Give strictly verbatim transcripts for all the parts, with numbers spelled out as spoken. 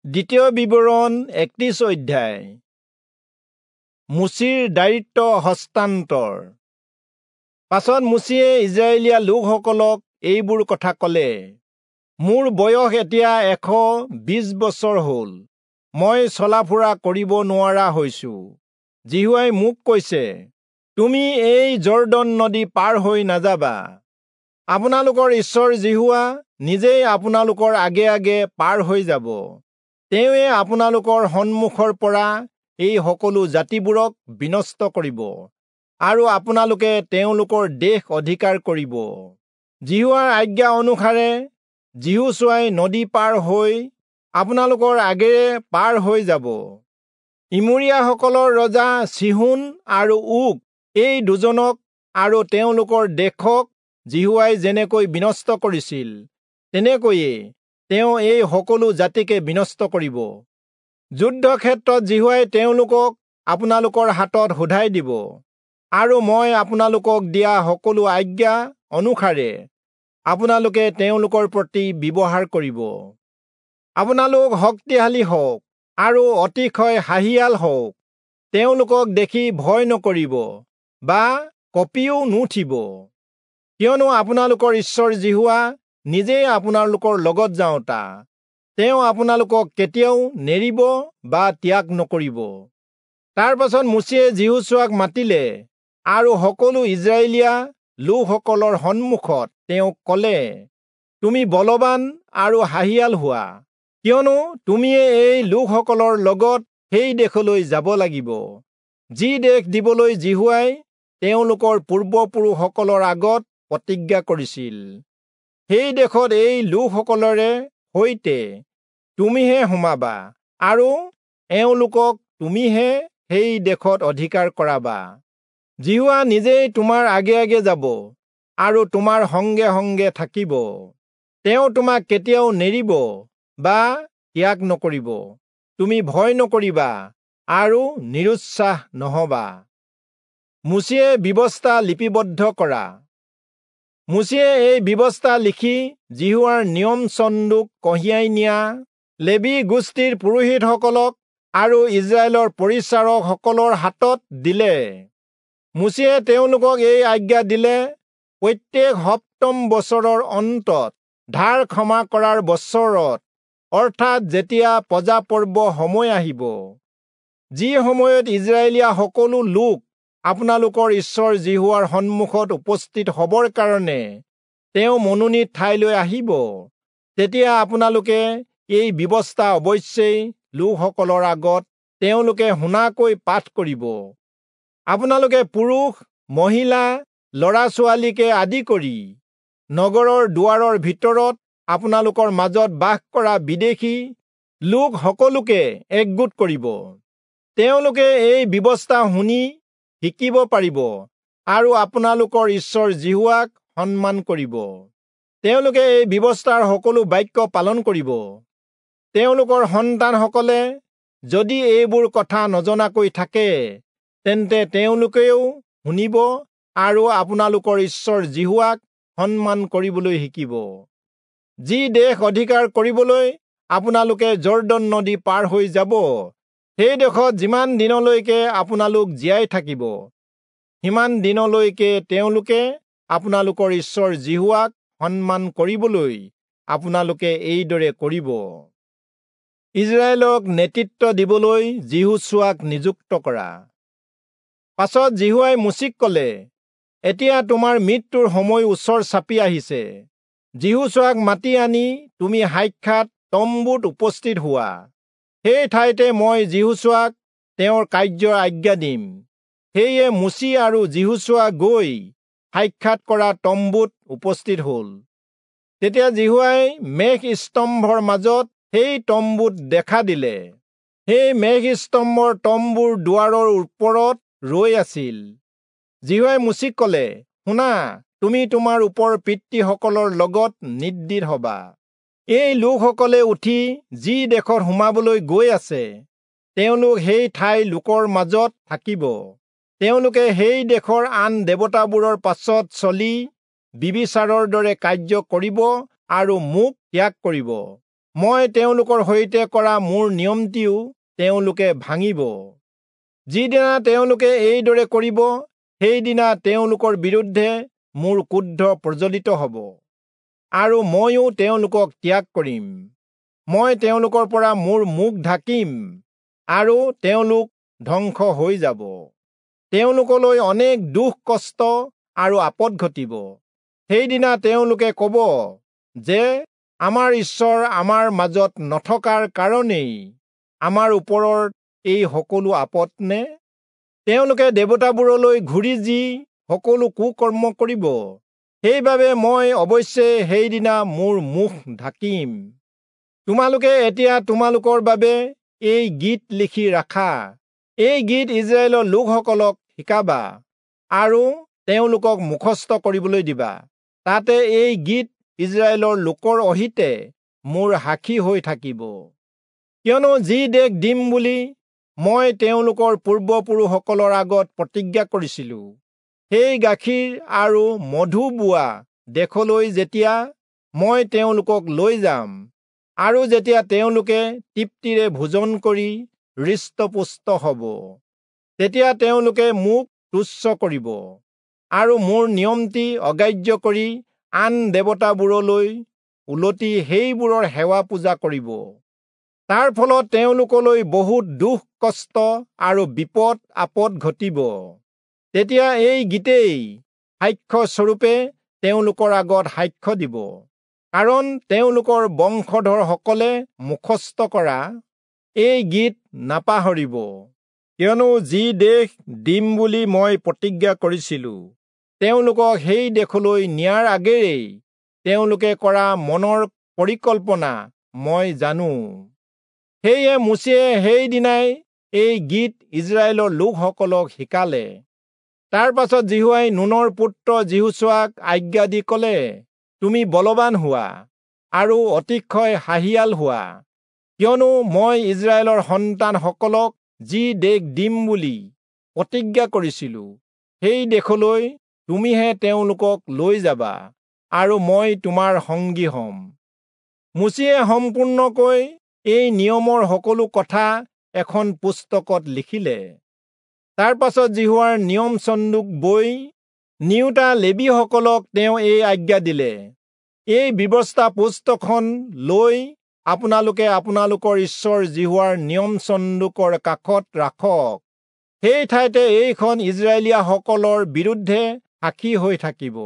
দ্বিতীয় বিৱৰণ একত্ৰিশ অধ্যায়। মুচিৰ দায়িত্ব হস্তান্তৰ। পাছত মুচিয়ে ইজৰাইলীয়া লোকসকলক এইবোৰ কথা ক'লে। মোৰ বয়স এতিয়া এশ বিশ বছৰ হ'ল। মই চলাফুৰা কৰিব নোৱাৰা হৈছো। জিহুৱাই মোক কৈছে, তুমি এই জৰ্দন নদী পাৰ হৈ নাযাবা। আপোনালোকৰ ঈশ্বৰ জিহুৱা নিজেই আপোনালোকৰ আগে আগে পাৰ হৈ যাব। তেওঁৱে আপোনালোকৰ সন্মুখৰ পৰা এই সকলো জাতিবোৰক বিনষ্ট কৰিব আৰু আপোনালোকে তেওঁলোকৰ দেশ অধিকাৰ কৰিব। জিহুৱাৰ আজ্ঞা অনুসাৰে জিহুশ্বুৱাই নদী পাৰ হৈ আপোনালোকৰ আগেৰে পাৰ হৈ যাব। ইমৰিয়াসকলৰ ৰজা চিহুন আৰু ওগ এই দুজনক আৰু তেওঁলোকৰ দেশক জিহুৱাই যেনেকৈ বিনষ্ট কৰিছিল, তেনেকৈয়ে তেওঁ এই সকলো জাতিকে বিনষ্ট কৰিব। যুদ্ধক্ষেত্ৰত জিহুৱাই তেওঁলোকক আপোনালোকৰ হাতত সোধাই দিব আৰু মই আপোনালোকক দিয়া সকলো আজ্ঞা অনুসাৰে আপোনালোকে তেওঁলোকৰ প্ৰতি ব্যৱহাৰ কৰিব। আপোনালোক শক্তিশালী হওক আৰু অতিশয় হাঁহিয়াল হওক। তেওঁলোকক দেখি ভয় নকৰিব বা কঁপিও নুঠিব, কিয়নো আপোনালোকৰ ঈশ্বৰ জিহুৱা নিজেই আপোনালোকৰ লগত যাওঁতা। তেওঁ আপোনালোকক কেতিয়াও নেৰিব বা ত্যাগ নকৰিব। তাৰ পাছত মুচিয়ে জিহুশ্বুৱাক মাতিলে আৰু সকলো ইজৰাইলীয়া লোকসকলৰ সন্মুখত তেওঁক ক'লে, তুমি বলৱান আৰু হাঁহিয়াল হোৱা, কিয়নো তুমিয়ে এই লোকসকলৰ লগত সেই দেশলৈ যাব লাগিব, যি দেশ দিবলৈ জিহুৱাই তেওঁলোকৰ পূৰ্বপুৰুষসকলৰ আগত প্ৰতিজ্ঞা কৰিছিল। সেই দেশত এই লোকসকলৰে সৈতে তুমিহে সোমাবা আৰু এওঁলোকক তুমিহে সেই দেশত অধিকাৰ কৰাবা। জিহুৱা নিজেই তোমাৰ আগে আগে যাব আৰু তোমাৰ সংগে সংগে থাকিব। তেওঁ তোমাক কেতিয়াও নেৰিব বা ত্যাগ নকৰিব। তুমি ভয় নকৰিবা আৰু নিৰুৎসাহ নহবা। মুচিয়ে ব্যৱস্থা লিপিবদ্ধ কৰা। মুচিয়ে এই ব্যৱস্থা লিখি জিহুৱাৰ নিয়ম চন্দুক কঢ়িয়াই নিয়া লেবী গোষ্ঠীৰ পুৰোহিতসকলক আৰু ইজৰাইলৰ পৰিচাৰকসকলৰ হাতত দিলে। মুচিয়ে তেওঁলোকক এই আজ্ঞা দিলে, প্ৰত্যেক সপ্তম বছৰৰ অন্তত ধাৰ ক্ষমা কৰাৰ বছৰত, অৰ্থাৎ যেতিয়া পজা পৰ্ব সময় আহিব, যি সময়ত ইজৰাইলীয়া সকলো লোক আপোনালোকৰ ঈশ্বৰ জিহুৱাৰ সন্মুখত উপস্থিত হ'বৰ কাৰণে তেওঁ মনোনীত ঠাইলৈ আহিব, তেতিয়া আপোনালোকে এই ব্যৱস্থা অৱশ্যেই লোকসকলৰ আগত তেওঁলোকে শুনাকৈ পাঠ কৰিব। আপোনালোকে পুৰুষ, মহিলা, ল'ৰা-ছোৱালীকে আদি কৰি নগৰৰ দুৱাৰৰ ভিতৰত আপোনালোকৰ মাজত বাস কৰা বিদেশী লোক সকলোকে একগোট কৰিব। তেওঁলোকে এই ব্যৱস্থা শুনি শিকিব পাৰিব আৰু আপোনালোকৰ ঈশ্বৰ জিহুৱাক সন্মান কৰিব। তেওঁলোকে এই ব্যৱস্থাৰ সকলো বাক্য পালন কৰিব। তেওঁলোকৰ সন্তানসকলে যদি এইবোৰ কথা নজনাকৈ থাকে, তেন্তে তেওঁলোকেও শুনিব আৰু আপোনালোকৰ ঈশ্বৰ জিহুৱাক সন্মান কৰিবলৈ শিকিব। যি দেশ অধিকাৰ কৰিবলৈ আপোনালোকে জৰ্দন নদী পাৰ হৈ যাব, সেই দেশত যিমান দিনলৈকে আপোনালোক জীয়াই থাকিব, সিমান দিনলৈকে তেওঁলোকে আপোনালোকৰ ঈশ্বৰ জিহুৱাক সন্মান কৰিবলৈ আপোনালোকে এইদৰে কৰিব। ইজৰাইলক নেতৃত্ব দিবলৈ জিহুশ্বুৱাক নিযুক্ত কৰা। পাছত জিহুৱাই মুচিক ক'লে, এতিয়া তোমাৰ মৃত্যুৰ সময় ওচৰ চাপি আহিছে। জিহুশ্বুৱাক মাতি আনি তুমি সাক্ষাৎ তম্বুত উপস্থিত হোৱা। সেই ঠাইতে মই জিহুশ্বুৱাক তেওঁৰ কাৰ্যৰ আজ্ঞা দিম। সেয়ে মুচি আৰু জিহুশ্বুৱা গৈ সাক্ষাৎ কৰা তম্বুত উপস্থিত হ'ল। তেতিয়া জিহুৱাই মেঘ স্তম্ভৰ মাজত সেই তম্বুত দেখা দিলে। সেই মেঘ স্তম্ভৰ তম্বুৰ দুৱাৰৰ ওপৰত ৰৈ আছিল। জিহুৱাই মুচিক ক'লে, শুনা, তুমি তোমাৰ ওপৰ পিতৃসকলৰ লগত নিৰ্দীত হবা। এই লোকসকলে উঠি যি দেশত সোমাবলৈ গৈ আছে, তেওঁলোক সেই ঠাই লোকৰ মাজত থাকিব। তেওঁলোকে সেই দেশৰ আন দেৱতাবোৰৰ পাছত চলি বিবিচাৰৰ দৰে কাৰ্য কৰিব আৰু মোক ত্যাগ কৰিব। মই তেওঁলোকৰ সৈতে কৰা মোৰ নিয়মটিও তেওঁলোকে ভাঙিব। যিদিনা তেওঁলোকে এইদৰে কৰিব, সেইদিনা তেওঁলোকৰ বিৰুদ্ধে মোৰ ক্ৰোধ প্ৰজ্বলিত হ'ব, আৰু ময়ো তেওঁলোকক ত্যাগ কৰিম। মই তেওঁলোকৰ পৰা মোৰ মুখ ঢাকিম, আৰু তেওঁলোক ধ্বংস হৈ যাব। তেওঁলোকলৈ অনেক দুখ কষ্ট আৰু আপদ ঘটিব। সেইদিনা তেওঁলোকে ক'ব যে, আমাৰ ঈশ্বৰ আমাৰ মাজত নথকাৰ কাৰণেই আমাৰ ওপৰত এই সকলো আপদ নে? তেওঁলোকে দেৱতাবোৰলৈ ঘূৰি যি সকলো কুকৰ্ম কৰিব, সেইবাবে মই অৱশ্যে সেইদিনা মোৰ মুখ ঢাকিম। তোমালোকে এতিয়া তোমালোকৰ বাবে এই গীত লিখি ৰাখা। এই গীত ইজৰাইলৰ লোকসকলক শিকাবা আৰু তেওঁলোকক মুখস্থ কৰিবলৈ দিবা। তাতে এই গীত ইজৰাইলৰ লোকৰ অহিতে মোৰ সাক্ষী হৈ থাকিব। কিয়নো যি দেশ দিম বুলি মই তেওঁলোকৰ পূৰ্বপুৰুষসকলৰ আগত প্ৰতিজ্ঞা কৰিছিলোঁ, সেই গাখীৰ আৰু মধু বোৱা দেশলৈ যেতিয়া মই তেওঁলোকক লৈ যাম, আৰু যেতিয়া তেওঁলোকে তৃপ্তিৰে ভোজন কৰি হৃষ্টপুষ্ট হ'ব, তেতিয়া তেওঁলোকে মোক তুচ্ছ কৰিব আৰু মোৰ নিয়মটি অগ্ৰাহ্য কৰি আন দেৱতাবোৰলৈ উলটি সেইবোৰৰ সেৱা পূজা কৰিব। তাৰ ফলত তেওঁলোকলৈ বহুত দুখ কষ্ট আৰু বিপদ আপদ ঘটিব। তেতিয়া এই গীতেই সাক্ষ্য স্বৰূপে তেওঁলোকৰ আগত সাক্ষ্য দিব, কাৰণ তেওঁলোকৰ বংশধৰসকলে মুখস্থ কৰা এই গীত নাপাহৰিব। কিয়নো যি দেশ দিম বুলি মই প্ৰতিজ্ঞা কৰিছিলোঁ, তেওঁলোকক সেই দেশলৈ নিয়াৰ আগেয়েই তেওঁলোকে কৰা মনৰ পৰিকল্পনা মই জানো। সেয়ে মোচেয়ে সেইদিনাই এই গীত ইজৰাইলৰ লোকসকলক শিকালে। তাৰ পাছত জিহুৱাই নুনৰ পুত্ৰ যিহোশ্বুৱাক আজ্ঞা দি ক'লে, তুমি বলৱান হোৱা আৰু অতিশয় হাঁহিয়াল হোৱা, কিয়নো মই ইজৰাইলৰ সন্তানসকলক যি দেশ দিম বুলি প্ৰতিজ্ঞা কৰিছিলোঁ, সেই দেশলৈ তুমিহে তেওঁলোকক লৈ যাবা, আৰু মই তোমাৰ সংগী হ'ম। মোচেয়ে সম্পূৰ্ণকৈ এই নিয়মৰ সকলো কথা এখন পুস্তকত লিখিলে। তাৰ পাছত জিহুৱাৰ নিয়ম চন্দুক বৈ নিওঁতা লেবীসকলক তেওঁ এই আজ্ঞা দিলে, এই ব্যৱস্থা পুস্তকখন লৈ আপোনালোকে আপোনালোকৰ ঈশ্বৰ জিহুৱাৰ নিয়ম চন্দুকৰ কাষত ৰাখক। সেই ঠাইতে এইখন ইজৰাইলীয়াসকলৰ বিৰুদ্ধে সাক্ষী হৈ থাকিব।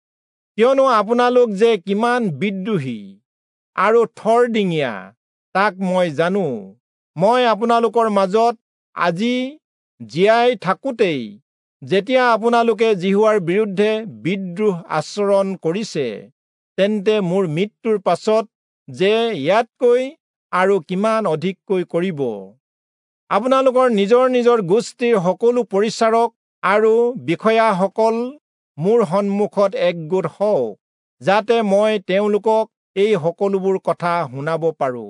কিয়নো আপোনালোক যে কিমান বিদ্ৰোহী আৰু থৰডিঙীয়া তাক মই জানো। মই আপোনালোকৰ মাজত আজি জীয়াই থাকোঁতেই যেতিয়া আপোনালোকে জিহুৱাৰ বিৰুদ্ধে বিদ্ৰোহ আচৰণ কৰিছে, তেন্তে মোৰ মৃত্যুৰ পাছত যে ইয়াতকৈ আৰু কিমান অধিককৈ কৰিব। আপোনালোকৰ নিজৰ নিজৰ গোষ্ঠীৰ সকলো পৰিচাৰক আৰু বিষয়াসকল মোৰ সন্মুখত একগোট হওক, যাতে মই তেওঁলোকক এই সকলোবোৰ কথা শুনাব পাৰোঁ।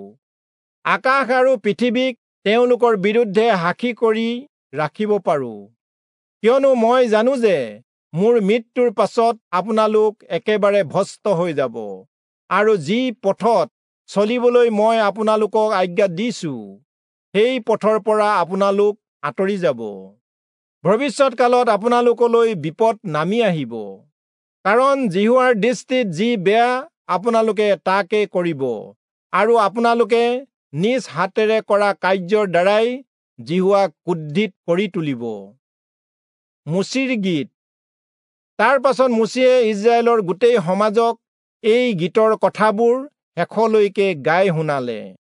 আকাশ আৰু পৃথিৱীক তেওঁলোকৰ বিৰুদ্ধে সাক্ষী কৰি ৰাখিব পাৰোঁ। কিয়নো মই জানো যে মোৰ মৃত্যুৰ পাছত আপোনালোক একেবাৰে ভ্ৰষ্ট হৈ যাব, আৰু যি পথত চলিবলৈ মই আপোনালোকক আজ্ঞা দিছোঁ, সেই পথৰ পৰা আপোনালোক আঁতৰি যাব। ভৱিষ্যত কালত আপোনালোকলৈ বিপদ নামি আহিব, কাৰণ জিহুৱাৰ দৃষ্টিত যি বেয়া আপোনালোকে তাকে কৰিব, আৰু আপোনালোকে নিজ হাতেৰে কৰা কাৰ্যৰ দ্বাৰাই জিহুৱাক ক্ৰোধিত কৰি তুলিব। মোচীৰ গীত। তাৰ পাছত মোচীয়ে ইজৰাইলৰ গোটেই সমাজক এই গীতৰ কথাবোৰ শেষলৈকে গাই শুনালে।